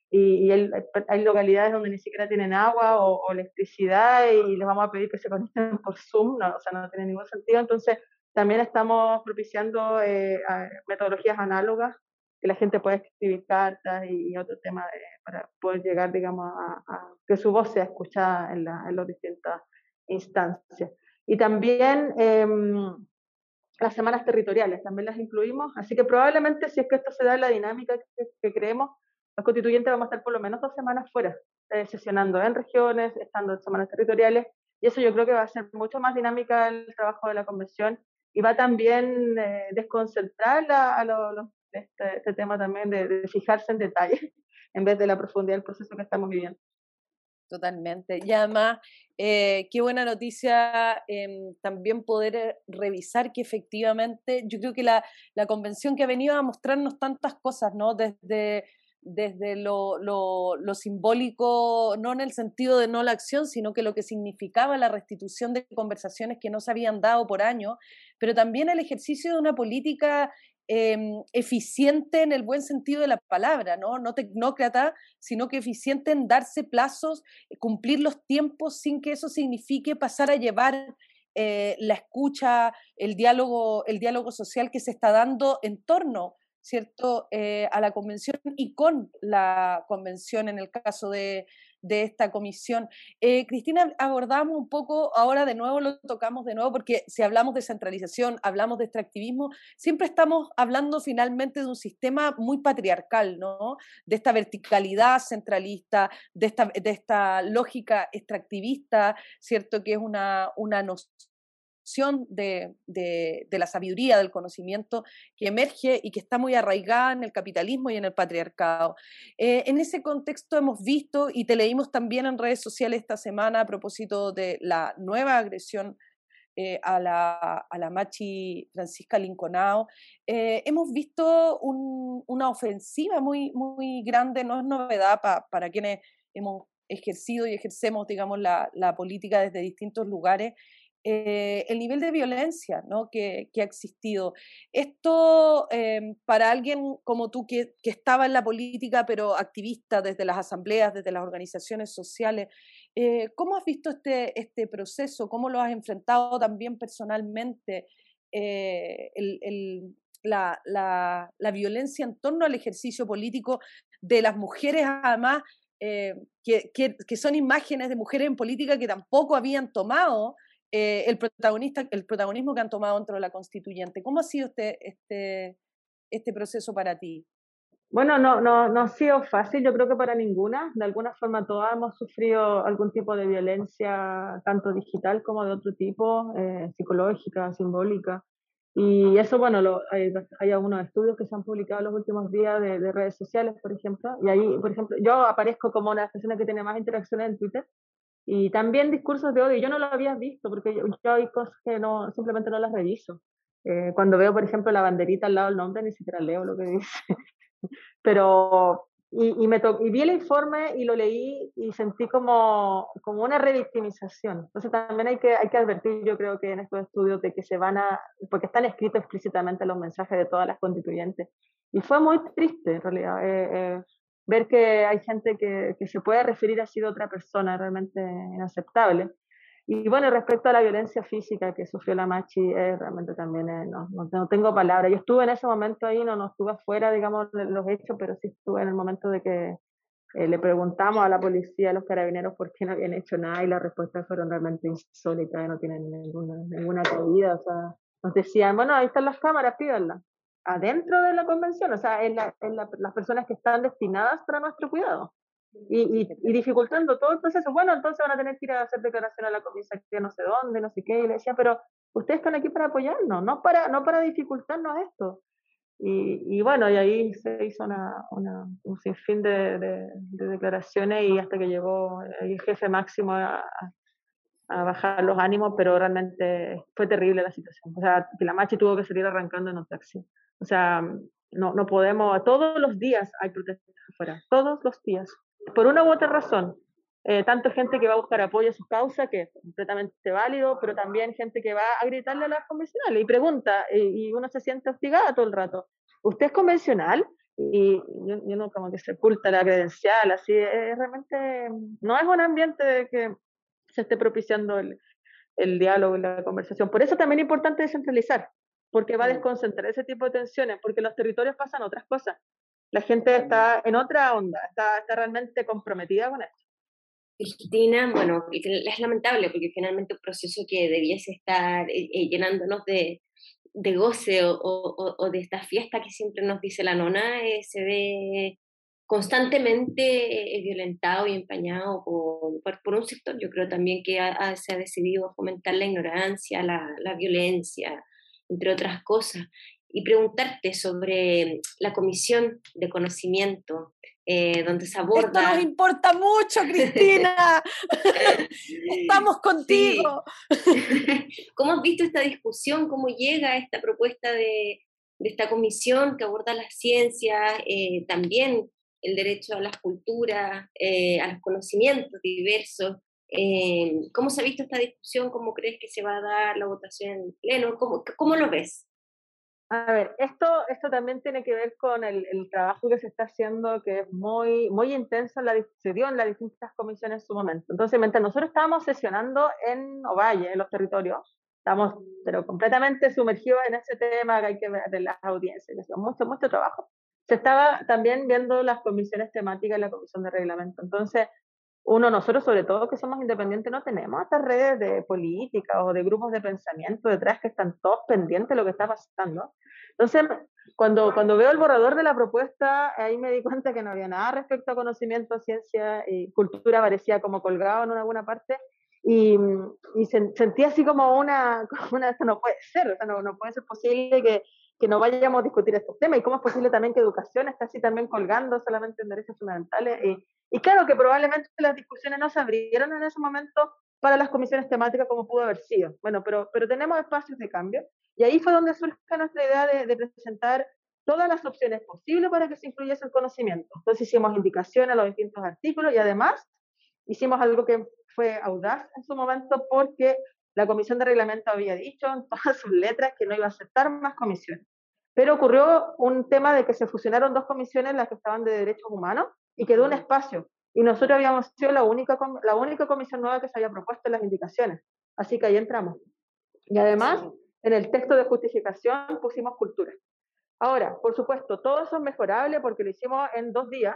y, y el, hay localidades donde ni siquiera tienen agua o, o electricidad y les vamos a pedir que se conecten por Zoom, no, o sea, no tiene ningún sentido. Entonces, también estamos propiciando eh, metodologías análogas, que la gente pueda escribir cartas y, y otro tema de, para poder llegar, digamos, a, a que su voz sea escuchada en, la, en las distintas instancias. Y también eh, las semanas territoriales, también las incluimos, así que probablemente si es que esto se da en la dinámica que, que creemos, los constituyentes vamos a estar por lo menos dos semanas fuera, eh, sesionando en regiones, estando en semanas territoriales, y eso yo creo que va a ser mucho más dinámica el trabajo de la convención, y va también eh, desconcentrar a, a lo, lo, este, este tema también de, de fijarse en detalles, en vez de la profundidad del proceso que estamos viviendo.
Totalmente. Y además, eh, qué buena noticia eh, también poder revisar que efectivamente, yo creo que la, la convención que ha venido a mostrarnos tantas cosas, ¿no? Desde, desde lo, lo, lo simbólico, no en el sentido de no la acción, sino que lo que significaba la restitución de conversaciones que no se habían dado por años, pero también el ejercicio de una política Eh, eficiente en el buen sentido de la palabra, ¿no? No tecnócrata, sino que eficiente en darse plazos, cumplir los tiempos sin que eso signifique pasar a llevar eh, la escucha, el diálogo, el diálogo social que se está dando en torno, ¿cierto?, eh, a la convención y con la convención en el caso de, de esta comisión. Eh, Cristina, abordamos un poco, ahora de nuevo lo tocamos de nuevo, porque si hablamos de centralización, hablamos de extractivismo, siempre estamos hablando finalmente de un sistema muy patriarcal, ¿no? De esta verticalidad centralista, de esta, de esta lógica extractivista, ¿cierto?, que es una, una noción De, de, de la sabiduría, del conocimiento que emerge y que está muy arraigada en el capitalismo y en el patriarcado. Eh, en ese contexto hemos visto, y te leímos también en redes sociales esta semana a propósito de la nueva agresión eh, a, la, a la machi Francisca Linconao, eh, hemos visto un, una ofensiva muy, muy grande, no es novedad pa, para quienes hemos ejercido y ejercemos, digamos, la, la política desde distintos lugares, Eh, el nivel de violencia, ¿no?, que, que ha existido. Esto, eh, para alguien como tú que, que estaba en la política, pero activista desde las asambleas, desde las organizaciones sociales, eh, ¿cómo has visto este, este proceso? ¿Cómo lo has enfrentado también personalmente? Eh, el, el, la, la, la violencia en torno al ejercicio político de las mujeres, además, eh, que, que, que son imágenes de mujeres en política que tampoco habían tomado Eh, el, protagonista, el protagonismo que han tomado dentro de la constituyente. ¿Cómo ha sido este, este, este proceso para ti?
Bueno, no, no, no ha sido fácil, yo creo que para ninguna. De alguna forma todas hemos sufrido algún tipo de violencia, tanto digital como de otro tipo, eh, psicológica, simbólica. Y eso, bueno, lo, hay, hay algunos estudios que se han publicado en los últimos días de, de redes sociales, por ejemplo. Y ahí, por ejemplo, yo aparezco como una de las personas que tiene más interacciones en Twitter. Y también discursos de odio, yo no lo había visto porque yo, yo hay cosas que no, simplemente no las reviso. Eh, cuando veo, por ejemplo, la banderita al lado del nombre, ni siquiera leo lo que dice. Pero, y, y, me to y vi el informe y lo leí y sentí como, como una revictimización. Entonces también hay que, hay que advertir, yo creo que en estos estudios, de que se van a, porque están escritos explícitamente los mensajes de todas las constituyentes. Y fue muy triste, en realidad. Eh, eh, ver que hay gente que, que se puede referir así de otra persona, realmente inaceptable. Y bueno, respecto a la violencia física que sufrió la Machi, eh, realmente también eh, no, no, no tengo palabras. Yo estuve en ese momento ahí, no, no estuve afuera, digamos, de los hechos, pero sí estuve en el momento de que eh, le preguntamos a la policía, a los carabineros, por qué no habían hecho nada, y las respuestas fueron realmente insólitas, no tienen ninguna, ninguna cabida. O sea, nos decían, bueno, ahí están las cámaras, pídanlas. Adentro de la convención, o sea, en, la, en la, las personas que están destinadas para nuestro cuidado, y, y, y dificultando todo el proceso. Bueno, entonces van a tener que ir a hacer declaración a la comisaría no sé dónde, no sé qué, y le decía, pero ustedes están aquí para apoyarnos, no para, no para dificultarnos esto. Y, y bueno, y ahí se hizo una, una, un sinfín de, de, de declaraciones, y hasta que llegó el jefe máximo a, a bajar los ánimos, pero realmente fue terrible la situación. O sea, que la Machi tuvo que salir arrancando en un taxi. O sea, no, no podemos, todos los días hay protestas afuera, todos los días. Por una u otra razón, eh, tanto gente que va a buscar apoyo a sus causas, que es completamente válido, pero también gente que va a gritarle a las convencionales y pregunta, eh, y uno se siente hostigada todo el rato. ¿Usted es convencional? y yo, yo no como que se oculta la credencial, así, es, realmente no es un ambiente de que se esté propiciando el, el diálogo y la conversación. Por eso también es importante descentralizar, porque va a desconcentrar ese tipo de tensiones, porque en los territorios pasan otras cosas. La gente está en otra onda, está, está realmente comprometida con esto.
Cristina, bueno, es lamentable porque finalmente un proceso que debiese estar eh, llenándonos de, de goce o, o, o de esta fiesta que siempre nos dice la nona, eh, se ve constantemente eh, violentado y empañado por, por, por un sector. Yo creo también que ha, ha, se ha decidido fomentar la ignorancia, la, la violencia, entre otras cosas. Y preguntarte sobre la comisión de conocimiento, eh, donde se aborda...
Esto nos importa mucho, Cristina. Estamos contigo.
Sí. ¿Cómo has visto esta discusión? ¿Cómo llega esta propuesta de, de esta comisión que aborda las ciencias, eh, también el derecho a las culturas, eh, a los conocimientos diversos? Eh, ¿Cómo se ha visto esta discusión? ¿Cómo crees que se va a dar la votación en pleno? ¿Cómo, cómo lo ves?
A ver, esto, esto también tiene que ver con el, el trabajo que se está haciendo, que es muy, muy intenso, en la, se dio en las distintas comisiones en su momento. Entonces, mientras nosotros estábamos sesionando en Ovalle, en los territorios, estamos pero completamente sumergidos en ese tema que hay que ver de las audiencias, que son mucho, mucho trabajo. Se estaba también viendo las comisiones temáticas y la comisión de reglamento. Entonces, uno, nosotros sobre todo que somos independientes, no tenemos estas redes de política o de grupos de pensamiento detrás que están todos pendientes de lo que está pasando. Entonces, cuando, cuando veo el borrador de la propuesta, ahí me di cuenta que no había nada respecto a conocimiento, ciencia y cultura, parecía como colgado en alguna parte, y, y sentí así como una, como una, esto no puede ser, o sea, no, no puede ser posible que, que no vayamos a discutir estos temas, y cómo es posible también que educación está así también colgando solamente en derechos fundamentales, y, y claro que probablemente las discusiones no se abrieron en ese momento para las comisiones temáticas como pudo haber sido. Bueno, pero, pero tenemos espacios de cambio, y ahí fue donde surge nuestra idea de, de presentar todas las opciones posibles para que se incluyese el conocimiento. Entonces hicimos indicaciones a los distintos artículos y además hicimos algo que fue audaz en su momento porque la comisión de reglamento había dicho en todas sus letras que no iba a aceptar más comisiones. Pero ocurrió un tema de que se fusionaron dos comisiones, las que estaban de derechos humanos, y quedó un espacio. Y nosotros habíamos sido la única, la única comisión nueva que se había propuesto en las indicaciones. Así que ahí entramos. Y además, en el texto de justificación pusimos cultura. Ahora, por supuesto, todo eso es mejorable porque lo hicimos en dos días,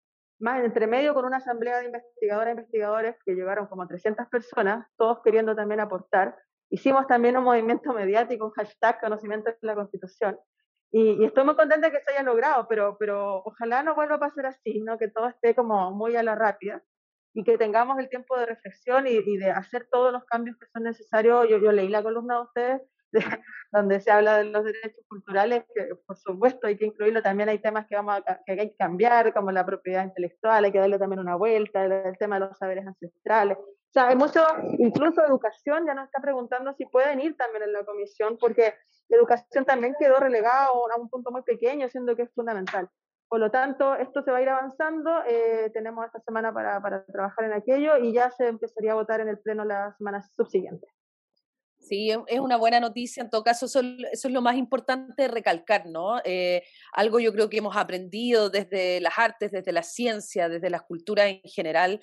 más entre medio con una asamblea de investigadoras e investigadores que llegaron como trescientas personas, todos queriendo también aportar. Hicimos también un movimiento mediático, un hashtag conocimiento de la Constitución. Y, y estoy muy contenta de que se haya logrado, pero, pero ojalá no vuelva a pasar así, ¿no? Que todo esté como muy a la rápida y que tengamos el tiempo de reflexión y, y de hacer todos los cambios que son necesarios. Yo, yo leí la columna de ustedes, de, donde se habla de los derechos culturales, que por supuesto hay que incluirlo. También hay temas que, vamos a, que hay que cambiar, como la propiedad intelectual, hay que darle también una vuelta, el, el tema de los saberes ancestrales. O sea, hay mucho, incluso educación ya nos está preguntando si pueden ir también en la comisión, porque la educación también quedó relegada a un punto muy pequeño, siendo que es fundamental. Por lo tanto, esto se va a ir avanzando, eh, tenemos esta semana para, para trabajar en aquello y ya se empezaría a votar en el pleno la semana subsiguiente.
Sí, es una buena noticia, en todo caso eso, eso es lo más importante de recalcar, ¿no? Eh, algo yo creo que hemos aprendido desde las artes, desde la ciencia, desde las culturas en general,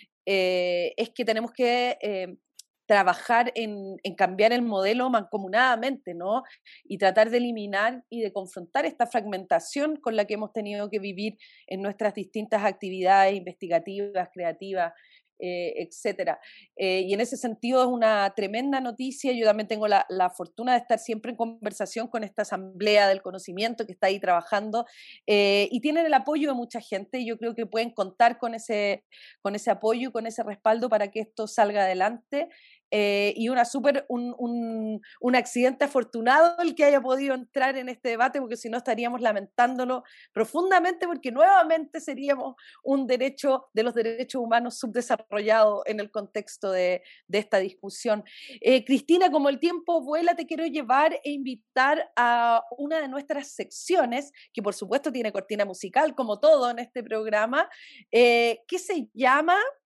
eh, es que tenemos que eh, trabajar en, en cambiar el modelo mancomunadamente, ¿no? Y tratar de eliminar y de confrontar esta fragmentación con la que hemos tenido que vivir en nuestras distintas actividades investigativas, creativas, Eh, etcétera. Eh, y en ese sentido es una tremenda noticia. Yo también tengo la, la fortuna de estar siempre en conversación con esta asamblea del conocimiento que está ahí trabajando eh, y tienen el apoyo de mucha gente y yo creo que pueden contar con ese, con ese apoyo y con ese respaldo para que esto salga adelante. Eh, y una super, un, un, un accidente afortunado el que haya podido entrar en este debate, porque si no estaríamos lamentándolo profundamente, porque nuevamente seríamos un derecho de los derechos humanos subdesarrollado en el contexto de, de esta discusión. Eh, Cristina, como el tiempo vuela, te quiero llevar e invitar a una de nuestras secciones, que por supuesto tiene cortina musical, como todo en este programa, eh, que se llama...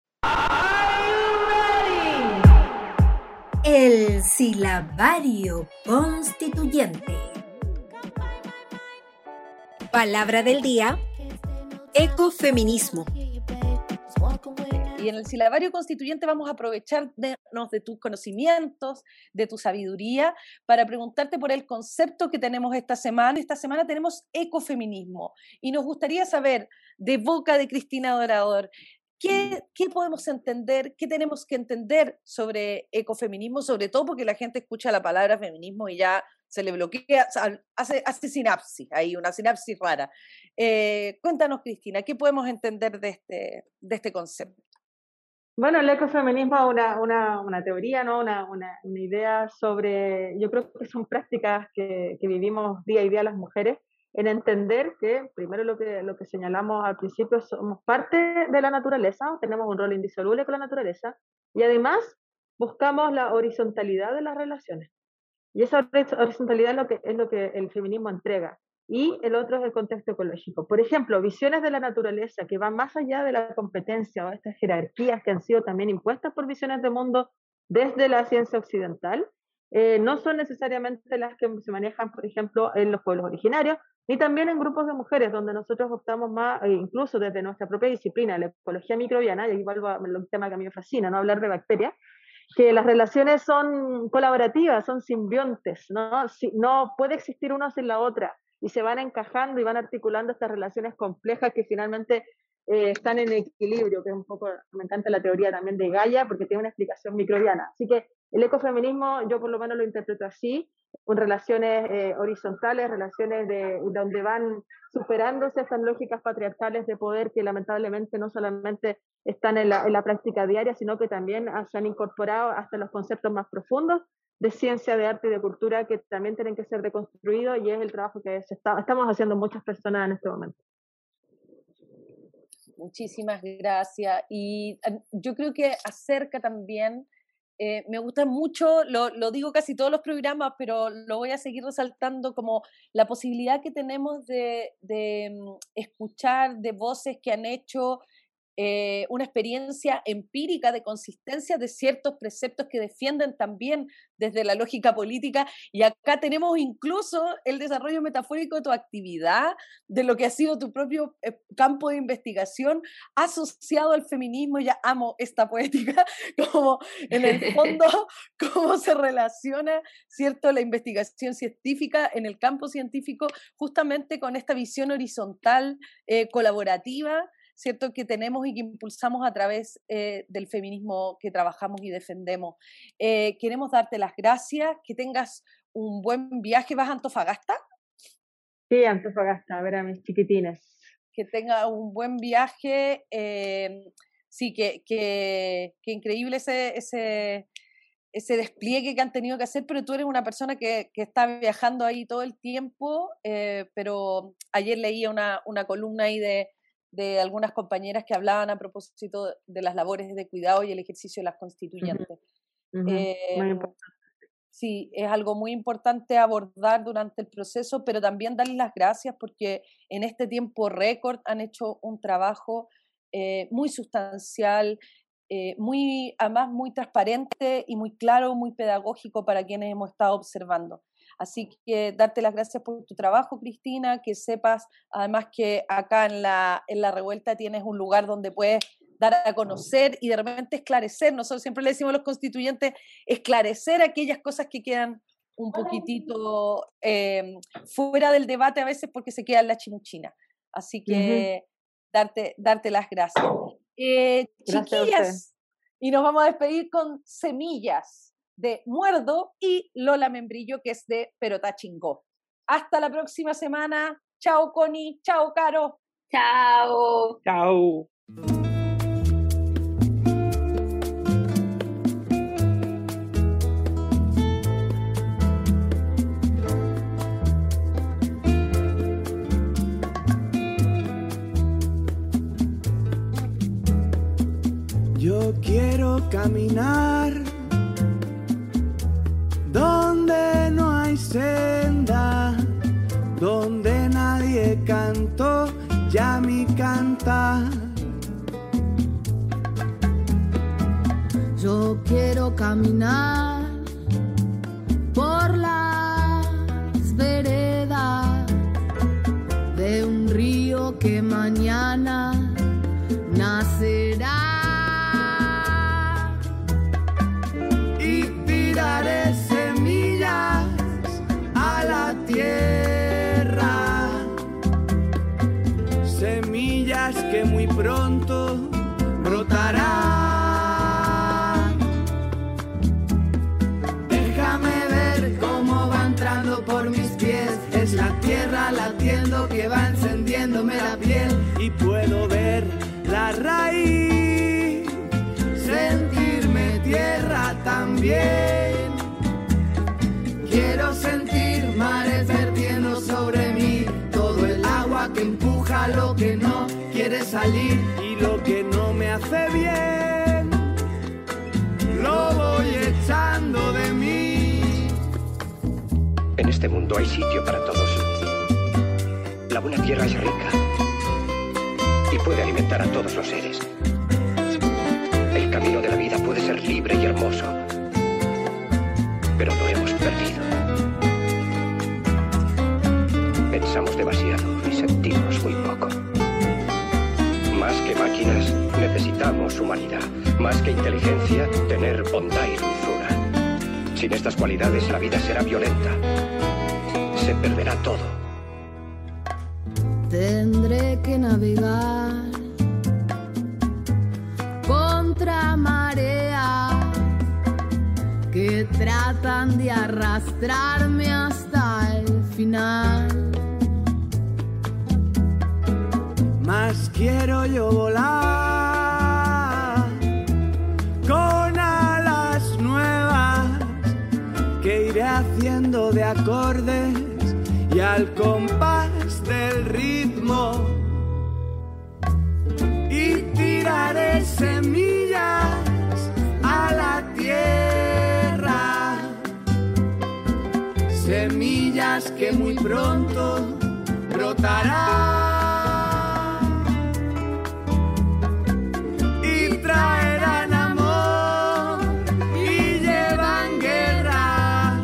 El silabario constituyente. Palabra del día: ecofeminismo.
Y en el silabario constituyente vamos a aprovecharnos de tus conocimientos, de tu sabiduría, para preguntarte por el concepto que tenemos esta semana. Esta semana tenemos ecofeminismo y nos gustaría saber, de boca de Cristina Dorador, ¿qué, qué podemos entender, qué tenemos que entender sobre ecofeminismo? Sobre todo porque la gente escucha la palabra feminismo y ya se le bloquea, hace, hace sinapsis, hay una sinapsis rara. Eh, cuéntanos, Cristina, ¿qué podemos entender de este, de este concepto?
Bueno, el ecofeminismo es una, una, una teoría, ¿no? Una, una, una idea sobre, yo creo que son prácticas que, que vivimos día a día las mujeres, en entender que, primero lo que, lo que señalamos al principio, somos parte de la naturaleza, tenemos un rol indisoluble con la naturaleza, y además buscamos la horizontalidad de las relaciones. Y esa horizontalidad es lo que, es lo que el feminismo entrega. Y el otro es el contexto ecológico. Por ejemplo, visiones de la naturaleza que van más allá de la competencia o estas jerarquías que han sido también impuestas por visiones de mundo desde la ciencia occidental, eh, no son necesariamente las que se manejan, por ejemplo, en los pueblos originarios, ni también en grupos de mujeres, donde nosotros optamos más, eh, incluso desde nuestra propia disciplina, la ecología microbiana, y aquí vuelvo a un tema que a mí me fascina, no hablar de bacterias, que las relaciones son colaborativas, son simbiontes, ¿no? Si, no puede existir una sin la otra, y se van encajando y van articulando estas relaciones complejas que finalmente eh, están en equilibrio, que es un poco, me encanta la teoría también de Gaia, porque tiene una explicación microbiana. Así que el ecofeminismo, yo por lo menos lo interpreto así, con relaciones eh, horizontales, relaciones de, donde van superándose estas lógicas patriarcales de poder que lamentablemente no solamente están en la, en la práctica diaria, sino que también se han incorporado hasta los conceptos más profundos de ciencia, de arte y de cultura, que también tienen que ser reconstruidos, y es el trabajo que se está, estamos haciendo muchas personas en este momento.
Muchísimas gracias. Y yo creo que acerca también, eh, me gusta mucho, lo, lo digo casi todos los programas, pero lo voy a seguir resaltando, como la posibilidad que tenemos de, de escuchar de voces que han hecho Eh, una experiencia empírica de consistencia de ciertos preceptos que defienden también desde la lógica política, y acá tenemos incluso el desarrollo metafórico de tu actividad, de lo que ha sido tu propio eh, campo de investigación asociado al feminismo. Ya amo esta poética, como en el fondo cómo se relaciona, ¿cierto?, la investigación científica en el campo científico justamente con esta visión horizontal, eh, colaborativa, ¿cierto?, que tenemos y que impulsamos a través eh, del feminismo que trabajamos y defendemos. Eh, queremos darte las gracias, que tengas un buen viaje. ¿Vas a Antofagasta?
Sí, Antofagasta, a ver a mis chiquitines.
Que tenga un buen viaje. Eh, sí, que, que, que increíble ese, ese, ese despliegue que han tenido que hacer, pero tú eres una persona que, que está viajando ahí todo el tiempo, eh, pero ayer leía una, una columna ahí de de algunas compañeras que hablaban a propósito de las labores de cuidado y el ejercicio de las constituyentes. Uh-huh. Eh, muy importante. Sí, es algo muy importante abordar durante el proceso, pero también darles las gracias porque en este tiempo récord han hecho un trabajo eh, muy sustancial, eh, muy, además muy transparente y muy claro, muy pedagógico para quienes hemos estado observando. Así que darte las gracias por tu trabajo, Cristina, que sepas además que acá en la, en la Revuelta tienes un lugar donde puedes dar a conocer y de repente esclarecer. Nosotros siempre le decimos a los constituyentes, esclarecer aquellas cosas que quedan un poquitito eh, fuera del debate a veces porque se queda en la chimuchina. Así que uh-huh. darte, darte las gracias. Eh, chiquillas, y nos vamos a despedir con Semillas de Muerdo y Lola Membrillo, que es de Perotá Chingó. Hasta la próxima semana. Chao, Connie. Chao, Caro.
Chao.
Chao.
Yo quiero caminar donde no hay senda, donde nadie cantó ya mi cantar.
Yo quiero caminar por las veredas de un mañana nacerá.
Y tiraré semillas a la tierra, semillas que muy pronto brotarán. Déjame ver cómo va entrando por mis pies, es la tierra latiendo que va encendiéndome la piel. Y puedo ver la raíz, sentirme tierra también. Quiero sentir mares vertiendo sobre mí, todo el agua que empuja lo que no quiere salir y lo que no me hace bien, lo voy echando de mí.
En este mundo hay sitio para todos. La buena tierra es rica y puede alimentar a todos los seres. El camino de la vida puede ser libre y hermoso, pero lo hemos perdido. Pensamos demasiado y sentimos muy poco. Más que máquinas, necesitamos humanidad. Más que inteligencia, tener bondad y dulzura. Sin estas cualidades, la vida será violenta. Se perderá todo.
Tendré que navegar contra marea que tratan de arrastrarme hasta el final.
Más quiero yo volar con alas nuevas que iré haciendo de acordes y al compás del ritmo, y tiraré semillas a la tierra, semillas que muy pronto brotarán. Traerán amor y llevan guerra,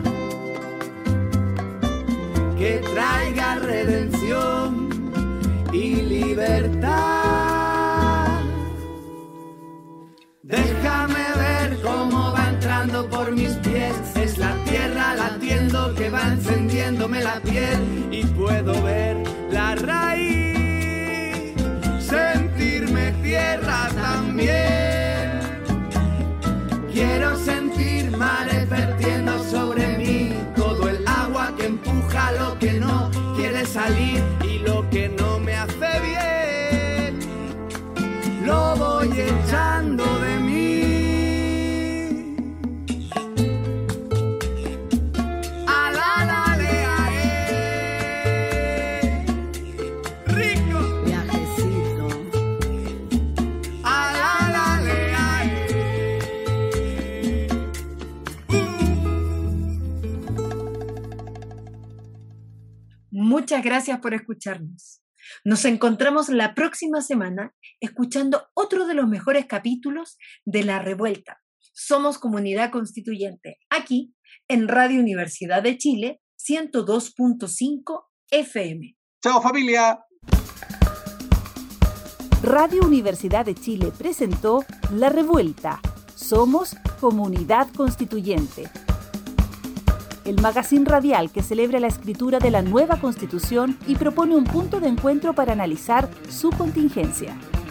que traiga redención y libertad. Déjame ver cómo va entrando por mis pies, es la tierra latiendo que va encendiéndome la piel. Y puedo ver la raíz, sentirme tierra también. Quiero sentir mares vertiendo sobre mí, todo el agua que empuja lo que no quiere salir y lo que no me hace bien, lo voy echando de mí.
Muchas gracias por escucharnos. Nos encontramos la próxima semana escuchando otro de los mejores capítulos de La Revuelta. Somos Comunidad Constituyente, aquí en Radio Universidad de Chile, ciento dos punto cinco F M.
¡Chao, familia!
Radio Universidad de Chile presentó La Revuelta. Somos Comunidad Constituyente. El magazín radial que celebra la escritura de la nueva Constitución y propone un punto de encuentro para analizar su contingencia.